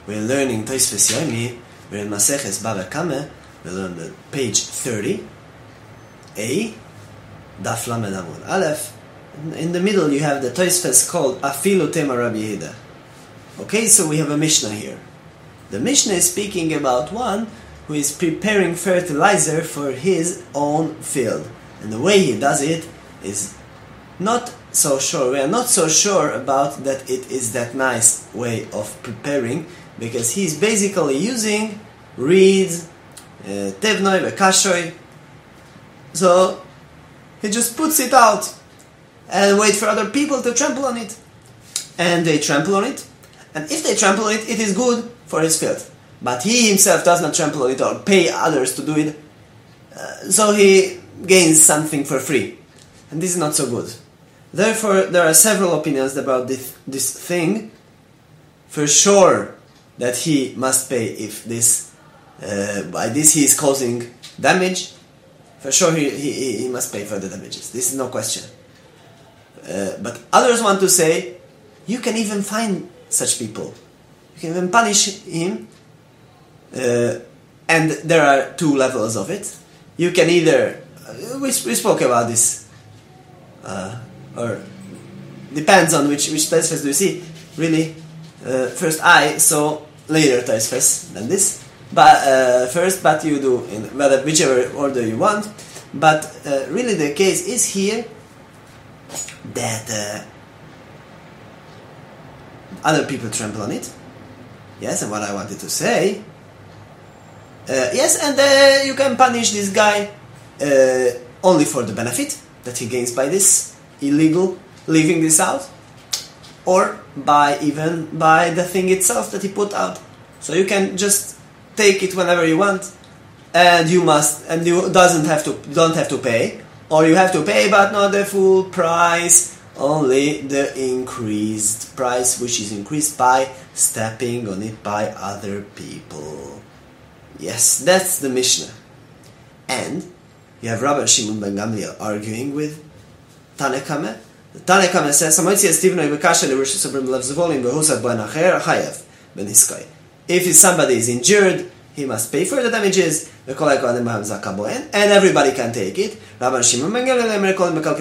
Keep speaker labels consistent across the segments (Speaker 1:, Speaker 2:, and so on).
Speaker 1: We're learning Tosfos Yomi. We're in Maseches Bava Kama. We learn the page 30. A. Daf Lamed Amud Aleph. In the middle you have the Tosfos called Afilu Tema Rabbi Yehuda. Okay, so we have a Mishnah here. The Mishnah is speaking about one who is preparing fertilizer for his own field. And the way he does it is not so sure. We are not so sure about that it is that nice way of preparing, because he's basically using reeds, tevnoi, vekashoy. So he just puts it out and wait for other people to trample on it. And they trample on it. And if they trample on it, it is good for his field. But he himself does not trample on it or pay others to do it. So he gains something for free. And this is not so good. Therefore, there are several opinions about this thing. For sure that he must pay if this, by this he is causing damage. For sure he must pay for the damages. This is no question. But others want to say, you can even find such people. You can even punish him. And there are two levels of it. You can either, we spoke about this, or depends on which Tosfos do you see. Really, first I saw later Tosfos than this, but but you do in whichever order you want. But really, the case is here that other people trample on it. Yes, and what I wanted to say. Yes, and you can punish this guy only for the benefit that he gains by this illegal leaving this out, or by the thing itself that he put out. So you can just take it whenever you want, and you don't have to pay, or you have to pay but not the full price, only the increased price, which is increased by stepping on it by other people. Yes, that's the Mishnah. And you have Rabbi Shimon ben Gamliel arguing with Tanna Kameh. The Tanna Kameh says, if somebody is injured, he must pay for the damages, and everybody can take it. Rabbi Shimon ben Gamliel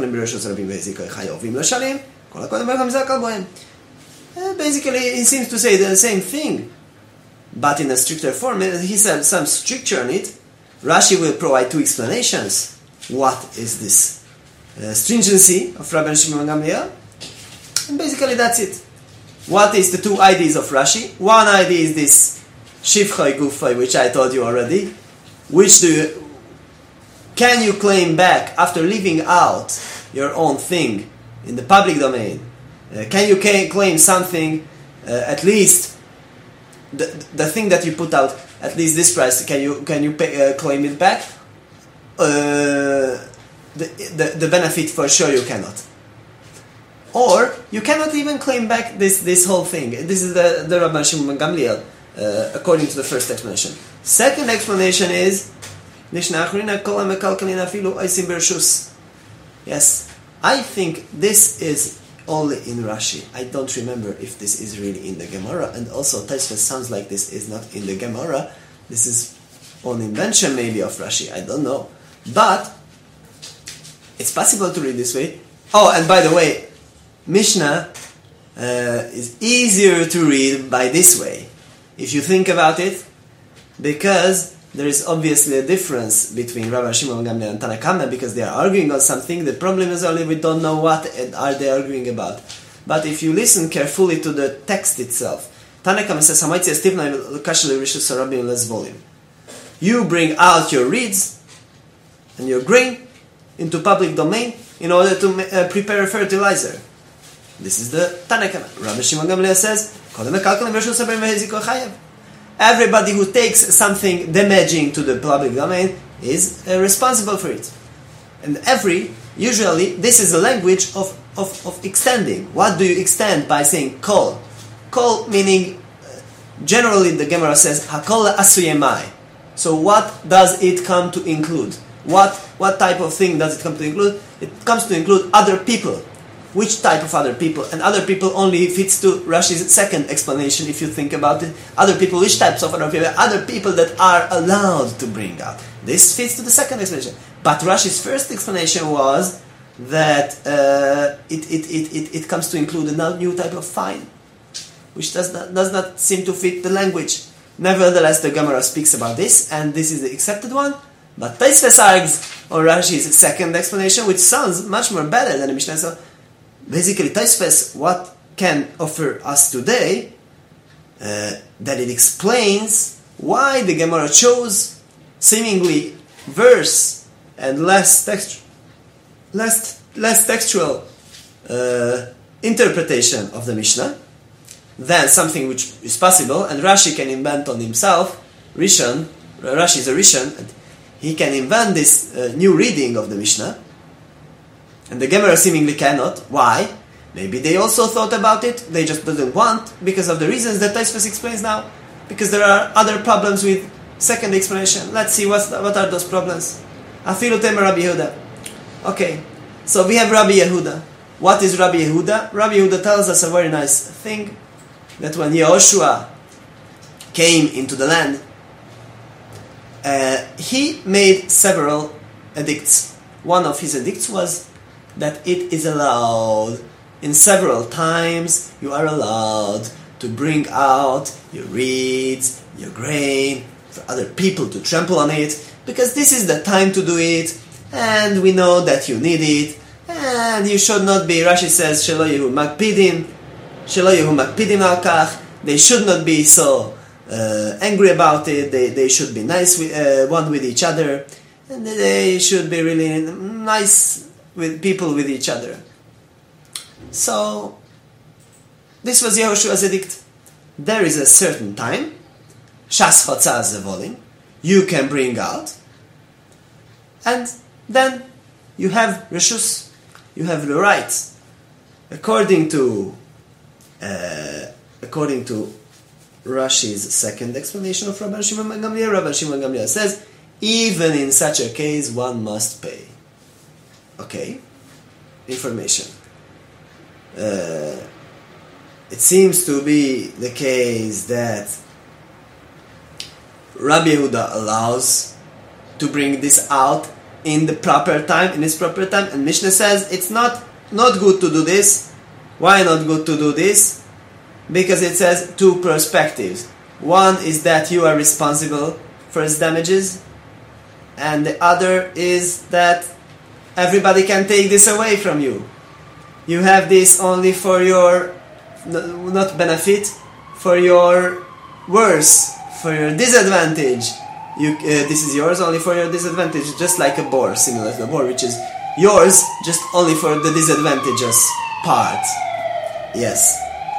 Speaker 1: basically, he seems to say the same thing, but in a stricter form. He said some stricture on it. Rashi will provide two explanations. What is this stringency of Rabbi Shimon ben Gamliel? And basically that's it. What is the two ideas of Rashi? One idea is this shivchai gufay, which I told you already. Can you claim back after leaving out your own thing in the public domain? Can you claim something, at least the thing that you put out, at least this price? Can you claim it back? The benefit for sure you cannot. Or you cannot even claim back this whole thing. This is the Rabbi Shimon ben Gamliel, according to the first explanation. Second explanation is yes, I think this is only in Rashi. I don't remember if this is really in the Gemara, and also Tosfos sounds like this is not in the Gemara. This is an invention maybe of Rashi, I don't know. But it's possible to read this way. Oh, and by the way, Mishnah is easier to read by this way, if you think about it, because there is obviously a difference between Rabbi Shimon ben Gamliel and Tanna Kameh, because they are arguing on something. The problem is only we don't know what are they arguing about. But if you listen carefully to the text itself, Tanna Kameh says, you bring out your reeds and your grain into public domain in order to prepare a fertilizer. This is the Tanna Kameh. Rabbi Shimon ben Gamliel says, everybody who takes something damaging to the public domain is responsible for it. And usually, this is a language of extending. What do you extend by saying kol? Kol meaning, generally the Gemara says, hakol asuyemai. So what does it come to include? What type of thing does it come to include? It comes to include other people. which type of other people, and other people only fits to Rashi's second explanation if you think about it. Other people, which types of other people? Other people that are allowed to bring out. This fits to the second explanation. But Rashi's first explanation was that it comes to include a new type of fine, which does not seem to fit the language. Nevertheless, the Gemara speaks about this, and this is the accepted one. But Tosfos argues on Rashi's second explanation, which sounds much more better than the Mishnah. So basically, Tosfos, what can offer us today, that it explains why the Gemara chose seemingly verse and less textual interpretation of the Mishnah than something which is possible, and Rashi can invent on himself. Rashi is a Rishon, and he can invent this new reading of the Mishnah, and the Gemara seemingly cannot. Why? Maybe they also thought about it, they just didn't want, because of the reasons that Tosfos explains now. Because there are other problems with second explanation. Let's see what are those problems. Afilu Tema Rabbi Yehuda. Okay, so we have Rabbi Yehuda. What is Rabbi Yehuda? Rabbi Yehuda tells us a very nice thing, that when Yehoshua came into the land, he made several edicts. One of his edicts was that it is allowed, in several times, you are allowed to bring out your reeds, your grain, for other people to trample on it, because this is the time to do it, and we know that you need it, and you should not be, Rashi says, Shelo Yehu Makpidim al Kach, they should not be so angry about it, they should be nice one with each other, and they should be really nice with people with each other. So, this was Yehoshua's edict. There is a certain time, Shas Chotza Zevolin, you can bring out, and then you have Reshus, you have the rights. According to Rashi's second explanation of Rabban Shimon ben Gamliel says, even in such a case, one must pay. Okay, information. It seems to be the case that Rabbi Yehuda allows to bring this out in the proper time, in its proper time, and Mishnah says it's not good to do this. Why not good to do this? Because it says two perspectives. One is that you are responsible for its damages, and the other is that everybody can take this away from you. You have this only for your, not benefit, for your worse, for your disadvantage. This is yours only for your disadvantage, just like a boar, similar to a boar, which is yours just only for the disadvantageous part. Yes.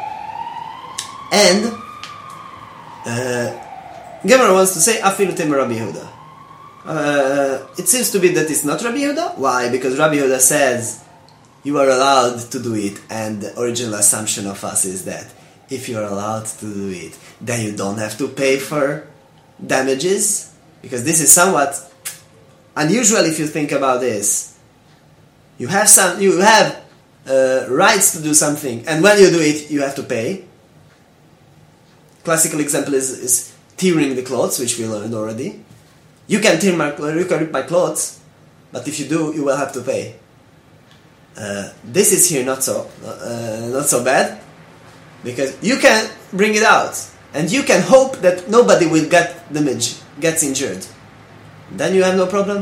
Speaker 1: And Gemara wants to say Afilu Tema Rabbi Yehuda. It seems to be that it's not Rabbi Yehuda. Why? Because Rabbi Yehuda says you are allowed to do it, and the original assumption of us is that if you are allowed to do it, then you don't have to pay for damages, because this is somewhat unusual if you think about this. You have rights to do something, and when you do it, you have to pay. Classical example is tearing the clothes, which we learned already. You can rip my clothes, but if you do, you will have to pay. This is here not so bad, because you can bring it out, and you can hope that nobody will gets injured. Then you have no problem.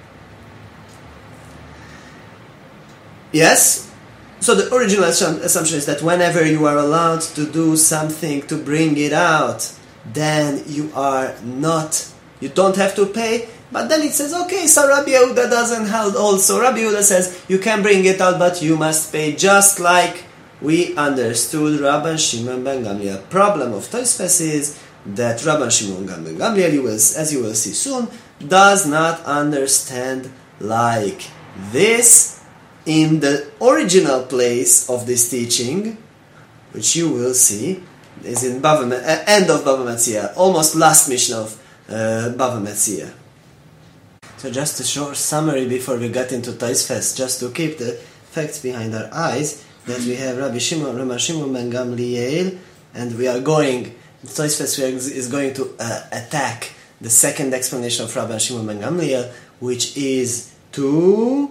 Speaker 1: Yes. So the original assumption is that whenever you are allowed to do something to bring it out, then you don't have to pay. But then it says, okay, so Rabbi Yehuda doesn't hold also. Rabbi Yehuda says, you can bring it out, but you must pay, just like we understood Rabban Shimon ben Gamliel. Problem of Tosfos is that Rabban Shimon ben Gamliel, as you will see soon, does not understand like this in the original place of this teaching, which you will see is in end of Bava Metzia, almost last Mishnah of Bava Metzia. So just a short summary before we get into Tosfos, just to keep the facts behind our eyes. that we have Rabbi Shimon ben Gamliel, and we are going, Tosfos is going to attack the second explanation of Rabbi Shimon ben Gamliel, which is to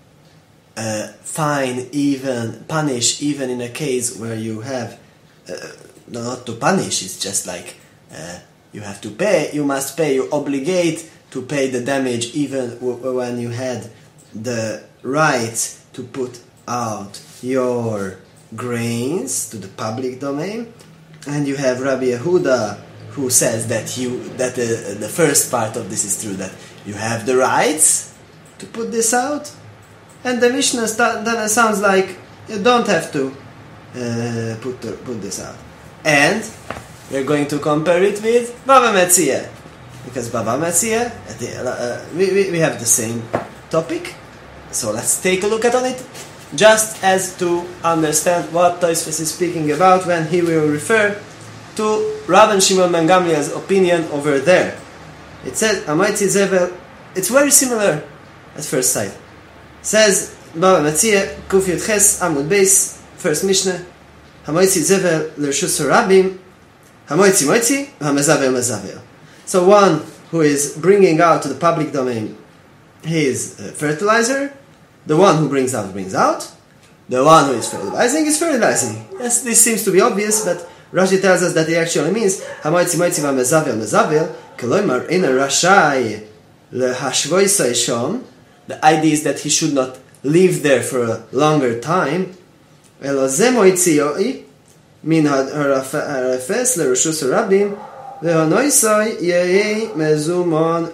Speaker 1: punish even in a case where you have, not to punish, it's just like you have to pay, you must pay, you obligate to pay the damage even when you had the right to put out your grains to the public domain. And you have Rabbi Yehuda who says that the first part of this is true, that you have the rights to put this out, and the Mishnah sounds like you don't have to put this out. And we're going to compare it with Bava Metzia, because Bava Metzia, we have the same topic. So let's take a look at it, just as to understand what Tosfos is speaking about when he will refer to Rabban Shimon ben Gamliel's opinion over there. It says, Amaitzi Zevel, it's very similar at first sight. It says, Bava Metzia, Kuf Yud Ches, Amud Beis, first Mishnah, Amaitzi Zevel, L'Rshus Harabim, Hamoitzi Moitzi, Hamezavel Mezavel. So one who is bringing out to the public domain his fertilizer, the one who brings out, the one who is fertilizing is fertilizing. Yes, this seems to be obvious, but Rashi tells us that it actually means Hamoitzi Moitzi Hamezavel Mezavel, Keloimar Ina Rashai Lehashvoisai Shom. The idea is that he should not live there for a longer time. Elozeh Moitzi Yoi Min harafes l'reshus harabim v'hanoisai yei mezumon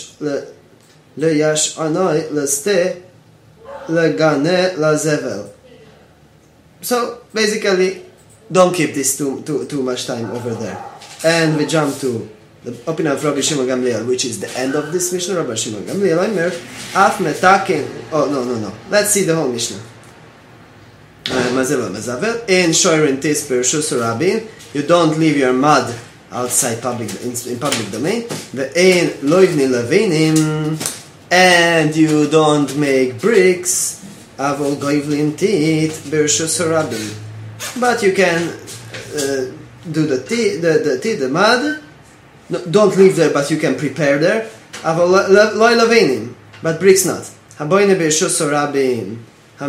Speaker 1: leyashanoi l'ste legane lazevel. So basically, don't keep this too much time over there. And we jump to the opinion of Rabbi Shimon Gamliel, which is the end of this Mishnah. Rabbi Shimon Gamliel, Aimer, af metaken. Oh no. Let's see the whole Mishnah. In Shoirin Tis Pershus Rabin, you don't leave your mud outside in public domain. Ve'ein loivni levinim, and you don't make bricks. Avol goivlin tit Pershus Rabin, but you can do the mud. No, don't leave there, but you can prepare there. Avol loy levinim, but bricks not. Haboine Pershus Rabin.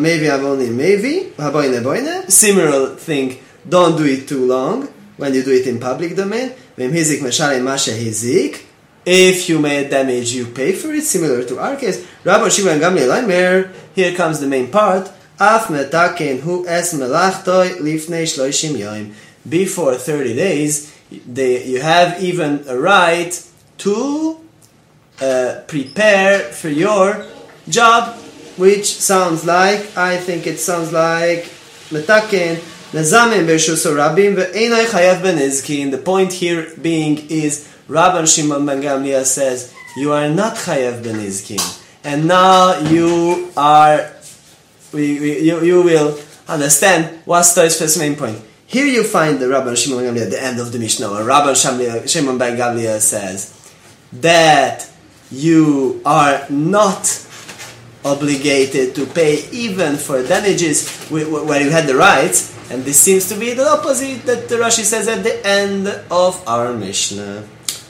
Speaker 1: Similar thing, don't do it too long when you do it in public domain. If you made damage, you pay for it, similar to our case. Rabbi Shimon Gamliel, here comes the main part. Before 30 days, you have even a right to prepare for your job, which sounds like, Metaken, Nezamin Bershus Rabim, Ve'enai Chayav Ben Nizkin. The point here being is, Rabban Shimon ben Gamliel says, you are not Chayav Ben Nizkin. And now you will understand what's Tosfos' main point. Here you find the Rabban Shimon ben Gamliel at the end of the Mishnah, where Rabban Shimon ben Gamliel says that you are not obligated to pay even for damages where you had the rights, and this seems to be the opposite that the Rashi says at the end of our Mishnah.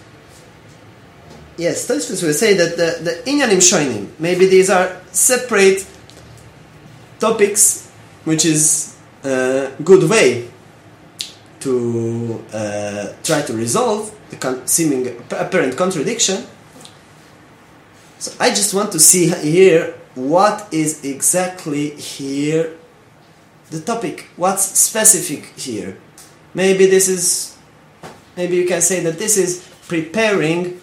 Speaker 1: Yes, Tosfos will say that the Inyanim Shoinim, maybe these are separate topics, which is a good way to try to resolve the seeming apparent contradiction. So I just want to see here what is exactly here the topic. What's specific here? Maybe you can say that this is preparing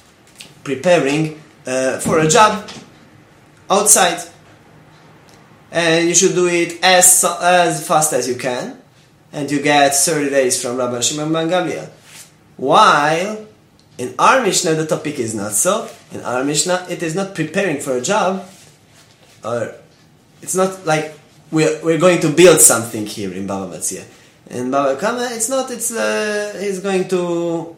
Speaker 1: for a job outside, and you should do it as fast as you can, and you get 30 days from Rabban Shimon ben Gamliel. While in our Mishnah, the topic is not so. In our Mishnah, it is not preparing for a job, or it's not like we're going to build something here in Bava Metzia. In Bava Kama, it's not. It's he's going to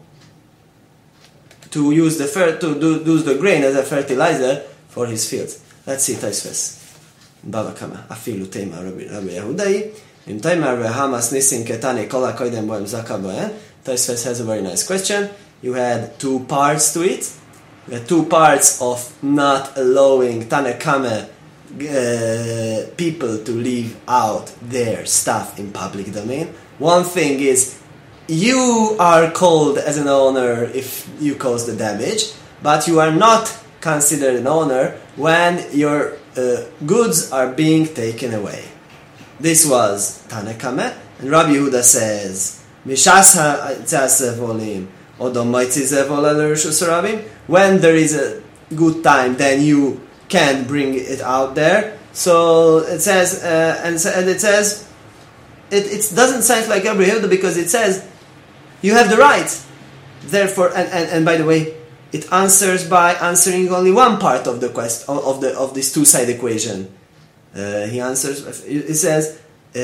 Speaker 1: use the grain as a fertilizer for his fields. Let's see Tosfos. Bava Kama, Afilu Tema Rabbi Yehudai, in Taimar Hamas Nisin Ketani Kola Koidem Boem Zakaboen. Tosfos has a very nice question. You had two parts to it. You had two parts of not allowing Tanakame people to leave out their stuff in public domain. One thing is, you are called as an owner if you cause the damage, but you are not considered an owner when your goods are being taken away. This was Tanakame, and Rabbi Yehuda says, Mishas ha'tzas zevolim, odom moitzi zevol el rabim. When there is a good time, then you can bring it out there. So it says, and it says, it doesn't sound like Rabbi Yehuda because it says you have the right. Therefore, and by the way, it answers by answering only one part of the quest of this two-side equation. He answers. It says,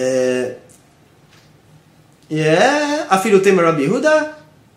Speaker 1: afilu tema Rabbi Yehuda,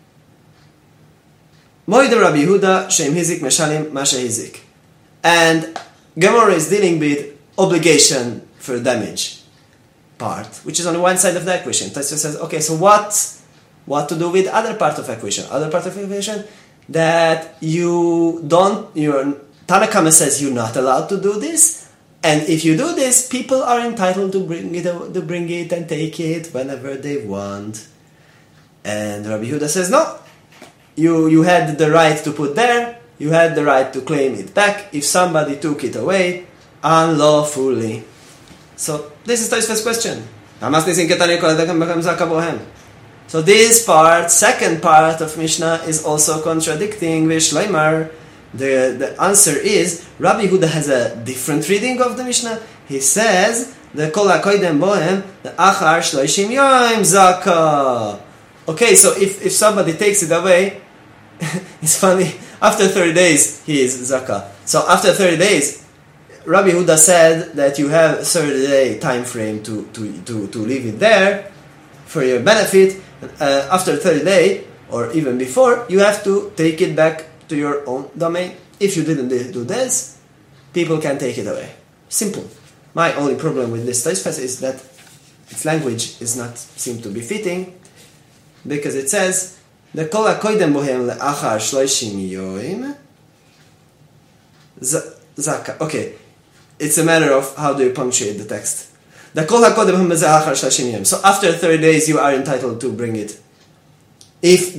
Speaker 1: moide Rabbi Yehuda shem hizik meshalim mashe hizik, and Gemara is dealing with obligation for damage part, which is on one side of the equation. Tosfos says, okay, so what to do with other part of equation? Other part of equation that you don't. Your Tanakama says you're not allowed to do this. And if you do this, people are entitled to bring it and take it whenever they want. And Rabbi Yehuda says, no, you had the right to put there, you had the right to claim it back if somebody took it away unlawfully. So this is Tosfos' question. So this part, second part of Mishnah, is also contradicting Vishleimar. The answer is, Rabbi Yehuda has a different reading of the Mishnah. He says, the kol hakoidem bohem, the achar shloishim yom zaka. Okay, so if somebody takes it away, it's funny, after 30 days, he is zaka. So after 30 days, Rabbi Yehuda said that you have a 30-day time frame to leave it there for your benefit. After 30 days, or even before, you have to take it back to your own domain. If you didn't do this, people can take it away. Simple. My only problem with this Tosfos is that its language is not seem to be fitting, because it says the kol hakoidem bohem leachar shloishim yom zaka. Okay, it's a matter of how do you punctuate the text. The kol hakoidem bohem leachar shloishim yom. So after 30 days, you are entitled to bring it. If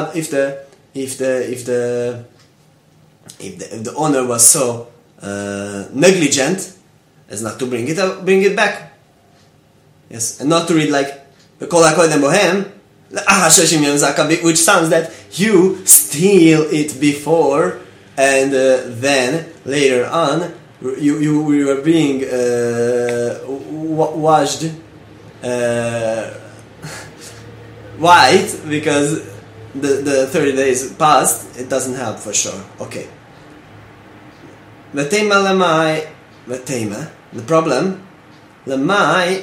Speaker 1: the owner was so negligent as not to bring it back, yes, and not to read like the kol hakoidem bohem, which sounds that you steal it before and then later on you are being washed white because the 30 days passed. It doesn't help for sure. Okay. The problem, lemai,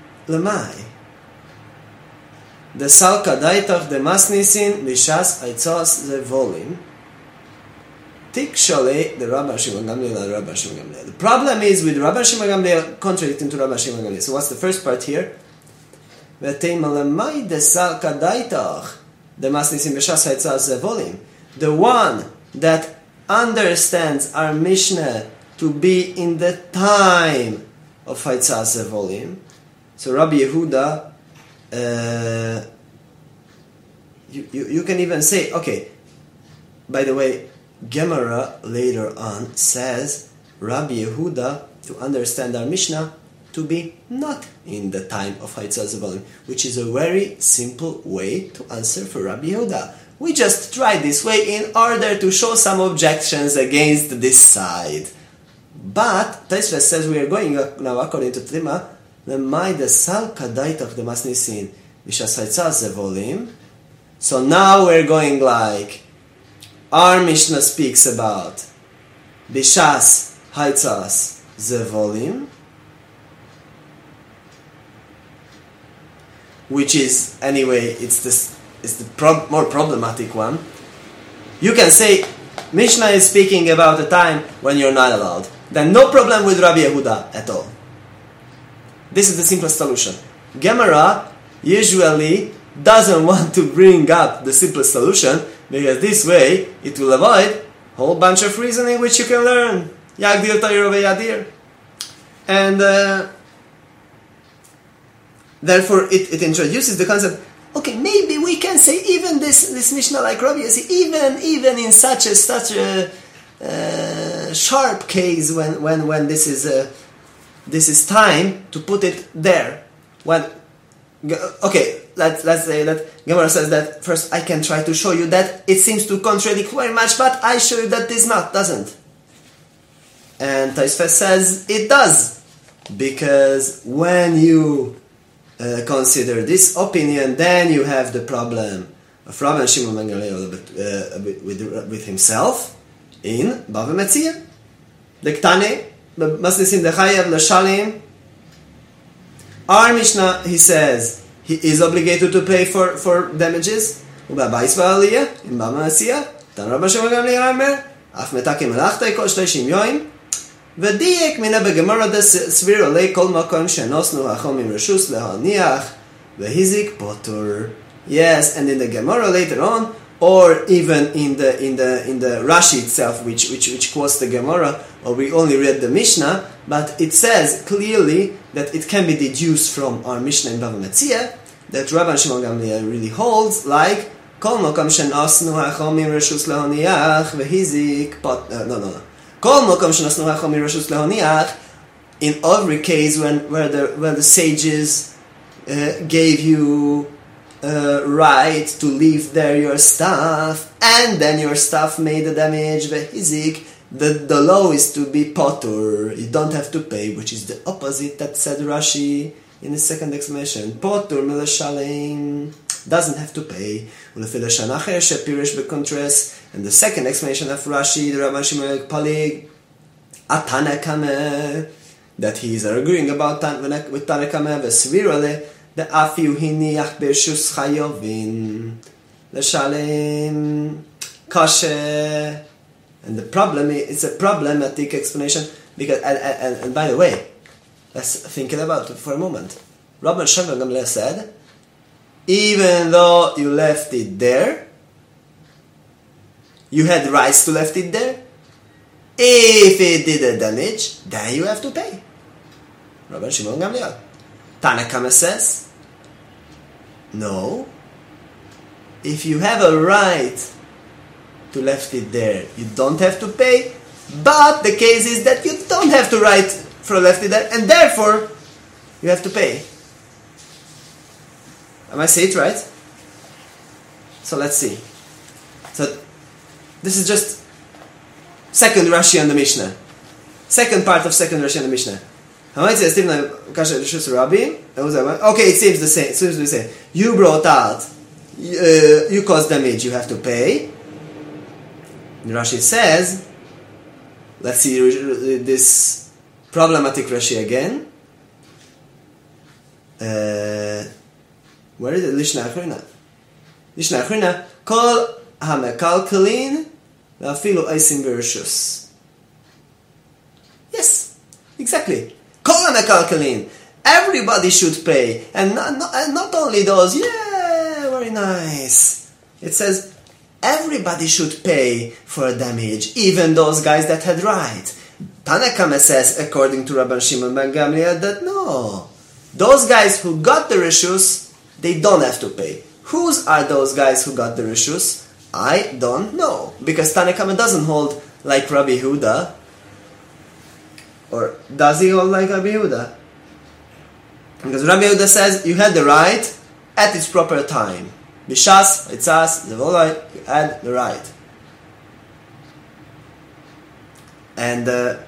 Speaker 1: the salka daitach the masnisin lishas aitzos the volim. Tik shole the Rabbi Shimon Gamliel. The problem is with Rabbi Shimon Gamliel contradicting to Rabbi Shimon Gamliel. So what's the first part here? V'teima lemai the salka daitach the masnisin lishas aitzos the volim. The one that understands our Mishnah to be in the time of Haitzas Zevolim. So Rabbi Yehuda, you can even say, okay, by the way, Gemara later on says Rabbi Yehuda to understand our Mishnah to be not in the time of Haitzas Zevolim, which is a very simple way to answer for Rabbi Yehuda. We just tried this way in order to show some objections against this side. But Tosfos says we are going now according to Tlima, the Maida Sal Kadaitach the Masnisin Vishas Haitzas Zevolim. So now we're going like our Mishnah speaks about Bishas Haitzas Zevolim, which is anyway it's the more problematic one. You can say Mishnah is speaking about a time when you're not allowed. then no problem with Rabbi Yehuda at all. This is the simplest solution. Gemara usually doesn't want to bring up the simplest solution because this way it will avoid a whole bunch of reasoning which you can learn. Yagdir Tayro ve'yadir. And therefore it introduces the concept, okay, maybe we can say even this Mishnah like Rabbi Yossi, even in such a sharp case when this is time to put it there. Let's say that Gemara says that first I can try to show you that it seems to contradict very much, but I show you that this doesn't. And Tosfos says it does, because when you consider this opinion, then you have the problem of Rabban Shimon ben Gamliel with himself in Bava Metzia. The Ktane, Masnisim Dechayev L'Shalim. Our Mishnah, he says, he is obligated to pay for damages. Uba'Bais Va'aliyah, in Bava Metzia, Tan Rabban Shimon ben Gamliel Aimer, Af Metakim Melachtai Kol Shleishim Yoim, V'diyek mina begemara des svir olei kol makom shenosnu hachomim reshus lehaniach v'hizik potur. Yes, and in the Gemara later on, or even in the Rashi itself, which quotes the Gemara, or we only read the Mishnah, but it says clearly that it can be deduced from our Mishnah in Bava Metzia that Rabban Shimon Gamliel really holds like kol makom shenosnu hachomim reshus lehaniach v'hizik potur. No. In every case where the sages gave you right to leave there your stuff, and then your stuff made the damage, the law is to be potur. You don't have to pay, which is the opposite that said Rashi in the second explanation. Potur milashalim, doesn't have to pay. And the second explanation of Rashi, the Rabban Shimon Palig, Atana Kameh, that he is arguing about with Tana Kameh, Vesvirale, the Afiu Hiniach Bershus Chayovin, Leshalem Kashe. And the problem it's a problematic explanation because, and by the way, let's think about it for a moment. Rabban Shimon Gamliel said, even though you left it there, you had rights to left it there. If it did a damage, then you have to pay. Rabban Shimon Gamliel. Tana Kameh says, no. If you have a right to left it there, you don't have to pay. But the case is that you don't have to right for left it there, and therefore you have to pay. Am I saying it right? So let's see. So this is just second Rashi on the Mishnah. Second part of second Rashi on the Mishnah. Okay, it seems the same. You brought out, you caused damage, you have to pay. Rashi says, let's see this problematic Rashi again. Where is it? Lishna Achrina. Lishna Achrina. Kol hamekalkalin v'afilu eisim bereshus. Yes, exactly. Kol hamekalkalin. Everybody should pay, and not only those. Yeah, very nice. It says everybody should pay for damage, even those guys that had right. Tana Kameh says, according to Rabban Shimon ben Gamliel, that no, those guys who got the reshus, they don't have to pay. Whose are those guys who got the reshus? I don't know. Because Tana Kameh doesn't hold like Rabbi Yehuda. Or does he hold like Rabbi Yehuda? Because Rabbi Yehuda says you had the right at its proper time. Bishas, Itzas, Zevolai, you had the right. And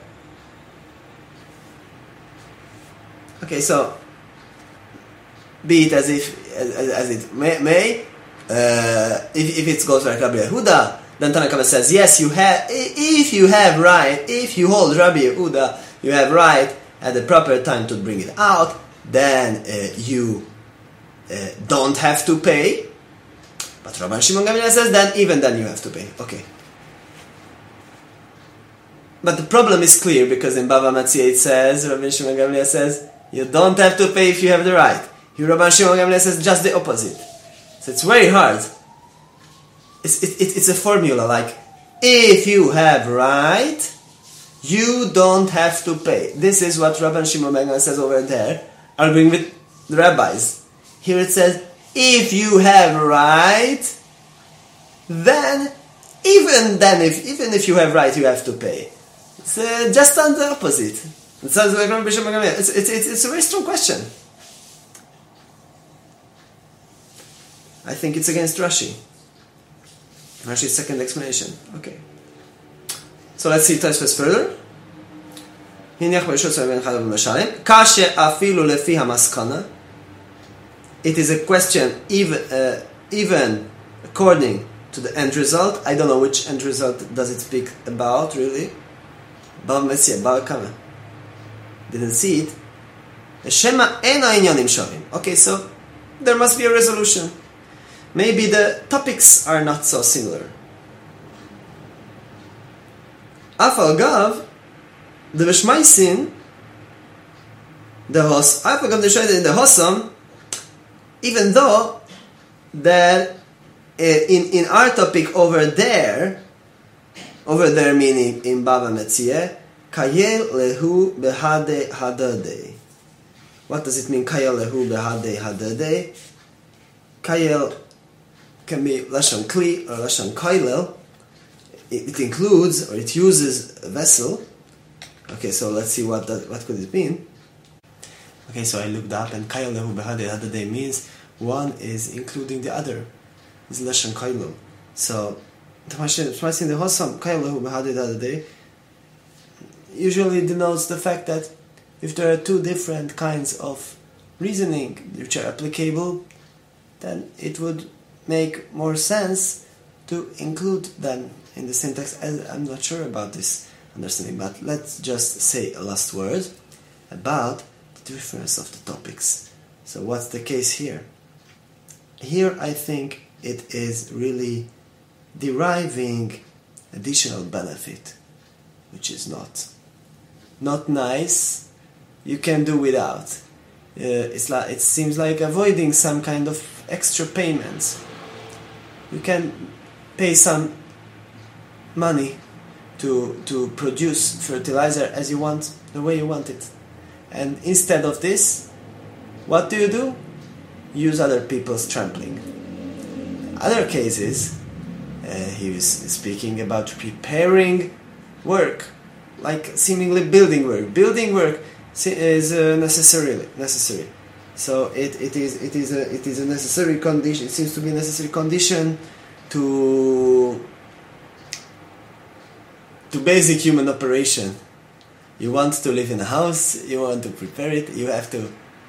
Speaker 1: okay, so be it as it may, if it goes like Rabbi Yehuda, then Tana Kameh says, yes, you have. If you have right, if you hold Rabbi Yehuda, you have right at the proper time to bring it out. Then you don't have to pay. But Rabban Shimon Gamliel says, then even then you have to pay. Okay. But the problem is clear, because in Bava Metzia it says, Rabbi Shimon Gamliel says, you don't have to pay if you have the right. Here Rabbi Shimon Gamliel says just the opposite. So it's very hard. It's a formula, like, if you have right, you don't have to pay. This is what Rabbi Shimon Gamliel says over there, arguing with the rabbis. Here it says, if you have right, then if you have right, you have to pay. It's just on the opposite. It sounds like Rabbi Shimon Gamliel. It's a very strong question. I think it's against Rashi. Rashi's second explanation. Okay. So let's see Tosfos further. It is a question even according to the end result. I don't know which end result does it speak about, really. Bava Metzia, Bava Kama. Didn't see it. Okay, so there must be a resolution. Maybe the topics are not so similar. Afal Gav, the Veshmaisin, the Hossam, even though that in our topic over there meaning in Bava Metzia, Kayel lehu behade hadade. What does it mean, Kayel lehu behade hadade? Kayel can be Lashon Kli or Lashon Kailel. It includes, or it uses a vessel. Okay, so let's see what could it mean. Okay, so I looked up, and Kayel lehu behade hadade means one is including the other. It's Lashon Kailel. So the Mashmasin the Hossam Kayel lehu behade hadade usually denotes the fact that if there are two different kinds of reasoning which are applicable, then it would make more sense to include them in the syntax. I'm not sure about this understanding, but let's just say a last word about the difference of the topics. So what's the case here? Here I think it is really deriving additional benefit, which is not nice. You can do without. It seems like avoiding some kind of extra payments. You can pay some money to produce fertilizer as you want, the way you want it. And instead of this, what do? Use other people's trampling. Other cases, he was speaking about preparing work, like seemingly building work. Building work is necessary. So it is a necessary condition. It seems to be a necessary condition to basic human operation. You want to live in a house, you want to prepare it, you have to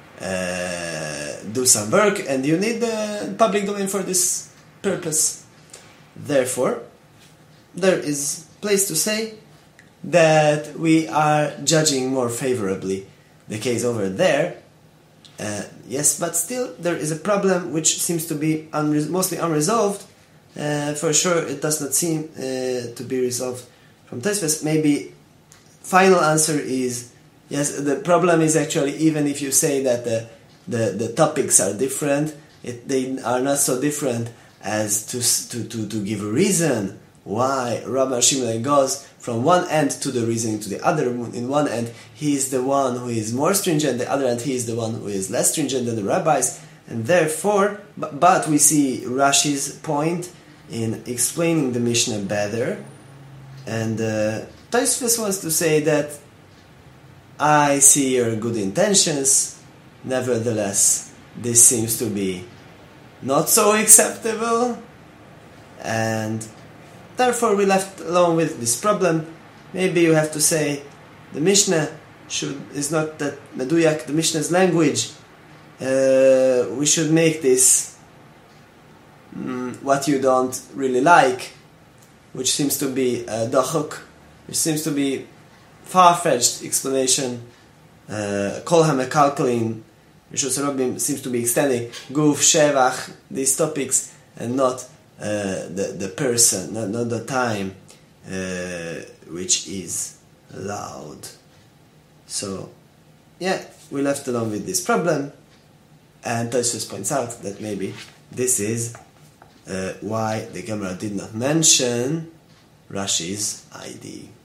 Speaker 1: do some work, and you need the public domain for this purpose. Therefore, there is place to say that we are judging more favorably the case over there. Yes, but still there is a problem which seems to be mostly unresolved. For sure, it does not seem to be resolved from Tosfos. Maybe final answer is yes. The problem is actually, even if you say that the topics are different, they are not so different as to give a reason why Rabbi Shimon goes from one end to the reasoning to the other. In one end, he is the one who is more stringent, the other end, he is the one who is less stringent than the rabbis, and therefore, but we see Rashi's point in explaining the Mishnah better, and Tosfos wants to say that I see your good intentions, nevertheless, this seems to be not so acceptable, and therefore we left alone with this problem. Maybe you have to say the Mishnah is not that meduyak, the Mishnah's language. We should make this what you don't really like, which seems to be dachuk, which seems to be far-fetched explanation. Kol hamekalkalin, Rishus Rabim seems to be extending guf, shevach, these topics, and not the person, not the time, which is loud. So, yeah, we're left alone with this problem, and Tosfos points out that maybe this is why the Gemara did not mention Rashi's ID.